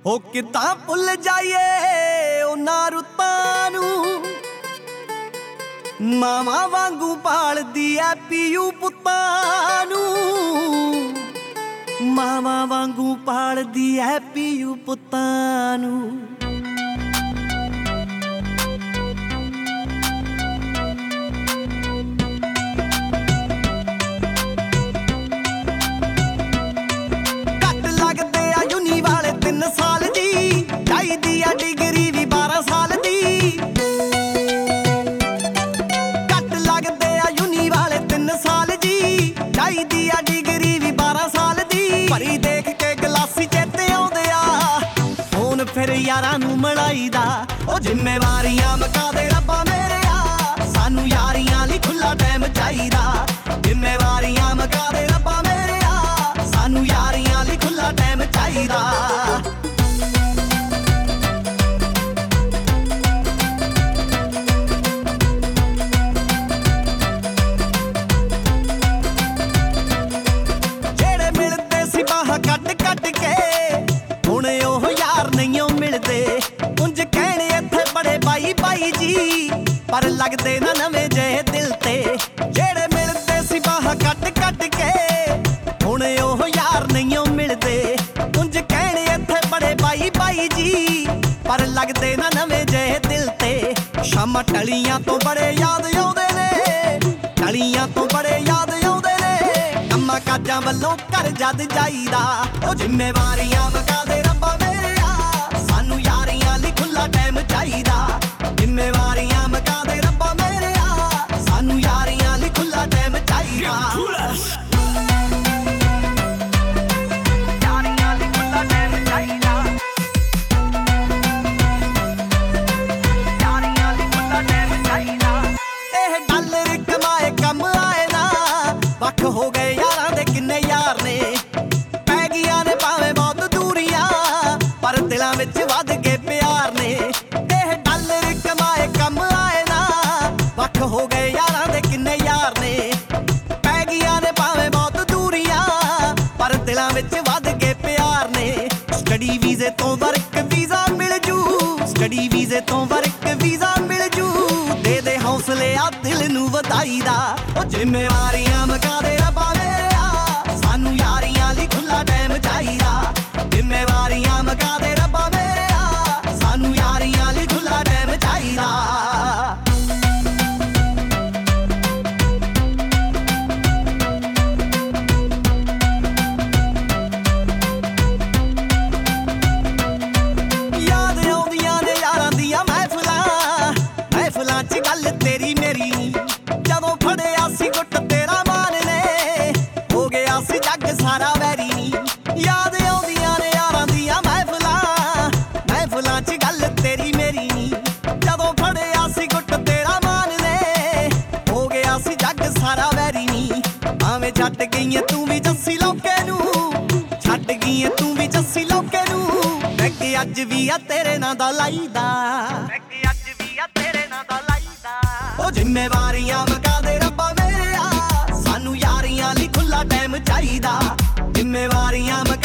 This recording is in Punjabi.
ਹੋ ਕਿੱਦਾਂ ਭੁੱਲ ਜਾਈਏ ਉਹਨਾਂ ਰੁੱਤਾਂ ਨੂੰ, ਮਾਵਾਂ ਵਾਂਗੂ ਪਾਲਦੀ ਐ ਪੀਊ ਪੁੱਤਾਂ ਨੂੰ, ਮਾਵਾਂ ਵਾਂਗੂ ਪਾਲਦੀ ਐ ਪੀਊ ਪੁੱਤਾਂ ਨੂੰ। ਭਰੀ ਦੇਖ ਕੇ ਗਲਾਸੀ ਚੇਤੇ ਆਉਂਦੇ ਆ, ਫੋਨ ਫਿਰ ਯਾਰਾਂ ਨੂੰ ਮਿਲਾਈਦਾ। ਉਹ ਜ਼ਿੰਮੇਵਾਰੀਆਂ ਮੁਕਾ ਦੇ ਰੱਬਾ ਮੇਰਿਆ, ਸਾਨੂੰ ਯਾਰੀਆਂ ਲਈ ਖੁੱਲਾ ਟਾਈਮ ਚਾਹੀਦਾ। ਜ਼ਿੰਮੇਵਾਰੀਆਂ ਮੁਕਾ ਦੇ ਰੱਬਾ ਮੇਰਿਆ, ਸਾਨੂੰ ਯਾਰੀਆਂ ਲਈ ਖੁੱਲਾ ਟਾਈਮ ਚਾਹੀਦਾ। ਕੱਟ ਕੱਟ ਕੇ ਹੁਣ ਉਹ ਯਾਰ ਨਹੀਂ ਮਿਲਦੇ, ਉਂਝ ਕਹਿਣੇ ਇੱਥੇ ਬੜੇ ਬਾਈ ਬਾਈ ਜੀ, ਪਰ ਲੱਗਦੇ ਨਾ ਨਵੇਂ ਜਿਹੇ ਦਿਲ ਤੇ। ਜਿਹੜੇ ਮਿਲਦੇ ਸੀ ਬਾਹਾਂ ਕੱਟ ਕੱਟ ਕੇ ਹੁਣ ਉਹ ਯਾਰ ਨਹੀਂ ਮਿਲਦੇ, ਉਂਝ ਕਹਿਣੇ ਇੱਥੇ ਬੜੇ ਬਾਈ ਬਾਈ ਜੀ, ਪਰ ਲੱਗਦੇ ਨਾ ਨਵੇਂ ਜਿਹੇ ਦਿਲ ਤੇ। ਸ਼ਾਮਾਂ ਟਲੀਆਂ ਤੋਂ ਬੜੇ ਯਾਦ ਆਉਂਦੇ ਨੇ, ਟਲੀਆਂ ਤੋਂ ਬੜੇ ਯਾਦ ਆਉਂਦੇ ਨੇ, ਕੰਮਾਂ ਕਾਜਾਂ ਵੱਲੋਂ ਘਰ ਜਦ ਜਾਈਦਾ। ਉਹ ਜ਼ਿੰਮੇਵਾਰੀਆਂ ਮੁਕਾ ਦੇ ਰੱਬਾ ਮੇਰਿਆ, ਸਾਨੂੰ ਯਾਰੀਆਂ ਲਈ ਖੁੱਲਾ ਟਾਈਮ ਚਾਹੀਦਾ। ਜ਼ਿੰਮੇਵਾਰੀਆਂ ਮੁਕਾ ਦੇ ਰੱਬਾ ਮੇਰਿਆ, ਸਾਨੂੰ ਯਾਰੀਆਂ ਲਈ ਖੁੱਲਾ ਟਾਈਮ ਚਾਹੀਦਾ। ਯਾਰੀਆਂ ਲਈ ਖੁੱਲਾ ਟਾਈਮ ਚਾਹੀਦਾ, ਯਾਰੀਆਂ ਲਈ ਖੁੱਲਾ ਟਾਈਮ ਚਾਹੀਦਾ। ਇਹ ਡਾਲਰ ਕਮਾਏ ਕੰਮ ਆਏ ਨਾ, ਵੱਖ ਹੋ ਗਏ ਯਾਰਾਂ ਦੇ ਕਿੰਨੇ ਯਾਰ ਨੇ, ਪੈ ਗਈਆਂ ਨੇ ਭਾਵੇਂ ਬਹੁਤ ਦੂਰੀਆਂ, ਪਰ ਦਿਲਾਂ ਵਿੱਚ ਵੱਧ ਗਏ ਪਿਆਰ ਨੇ। ਇਹ ਡਾਲਰ ਕਮਾਏ ਕੰਮ ਆਏ ਨਾ, ਵੱਖ ਹੋ ਗਏ ਯਾਰਾਂ ਦੇ ਕਿੰਨੇ ਯਾਰ ਨੇ, ਪੈ ਗਈਆਂ ਨੇ ਭਾਵੇਂ ਬਹੁਤ ਦੂਰੀਆਂ, ਪਰ ਦਿਲਾਂ ਵਿੱਚ ਵੱਧ ਗਏ ਪਿਆਰ ਨੇ। ਸਟੱਡੀ ਵੀਜ਼ੇ ਤੋਂ ਵਰਕ ਵੀਜ਼ਾ ਮਿਲ ਜੂ, ਸਟੱਡੀ ਵੀਜ਼ੇ ਤੋਂ ਵਰਕ ਵੀਜ਼ਾ ਮਿਲ ਜੂ, ਦੇ ਦੇ ਹੌਸਲੇ ਆ ਦਿਲ ਨੂੰ ਵਧਾਈ ਦਾ। ਉਹ ਜ਼ਿੰਮੇਵਾਰੀਆਂ ਮੁਕਾ ਦੇ ਰੱਬਾ ਮੇਰਿਆ, ਸਾਨੂੰ ਯਾਰੀਆਂ ਲਈ ਖੁੱਲਾ ਟਾਈਮ ਚਾਹੀਦਾ। ਜ਼ਿੰਮੇਵਾਰੀਆਂ ਮੁਕਾ ਦੇ ਰੱਬਾ ਮੇਰਿਆ, ਸਾਨੂੰ ਯਾਰੀਆਂ ਲਈ ਖੁੱਲਾ ਟਾਈਮ ਚਾਹੀਦਾ। ਯਾਦ ਆਉਂਦੀਆਂ ਨੇ ਯਾਰਾਂ ਦੀਆਂ ਮਹਿਫਲਾਂ, ਮਹਿਫਲਾਂ 'ਚ ਗੱਲ ਤੇਰੀ ਮੇਰੀ, ਜਦੋਂ ਫੜਿਆ ਸੀ ਗੁੱਟ ਤੇਰਾ ਮਾਨ ਨੇ, ਹੋ ਗਿਆ ਸੀ ਜੱਗ ਸਾਰਾ ਵੈਰੀ ਨੀ। ਯਾਦ ਆਉਂਦੀਆਂ ਨੇ ਯਾਰਾਂ ਦੀਆਂ ਮਹਿਫਲਾਂ, ਮਹਿਫਲਾਂ 'ਚ ਗੱਲ ਤੇਰੀ ਮੇਰੀ ਨੀ, ਜਦੋਂ ਫੜਿਆ ਸੀ ਗੁੱਟ ਤੇਰਾ ਮਾਨ ਨੇ, ਹੋ ਗਿਆ ਸੀ ਜੱਗ ਸਾਰਾ ਵੈਰੀ ਨੀ। ਭਾਵੇਂ ਛੱਡ ਗਈ ਤੂੰ ਵੀ ਜੱਸੀ ਲੋਕੇ ਨੂੰ, ਛੱਡ ਗਈ ਤੂੰ ਵੀ ਜੱਸੀ ਲੋਕੇ ਨੂੰ, ਬੈਗ ਅੱਜ ਵੀ ਆ ਤੇਰੇ ਨਾਂ ਦਾ ਲਾਈਦਾ, ਬੈਗ ਅੱਜ ਵੀ ਆ ਤੇਰੇ ਨਾਂ ਦਾ ਲਾਈਦਾ। ਉਹ ਜ਼ਿੰਮੇਵਾਰੀਆਂ ਮੁਕਾ ਦੇ ਰੱਬਾ ਮੇਰਿਆ, ਸਾਨੂੰ ਯਾਰੀਆਂ ਲਈ ਖੁੱਲਾ ਟਾਈਮ ਚਾਹੀਦਾ। ਜ਼ਿੰਮੇਵਾਰੀਆਂ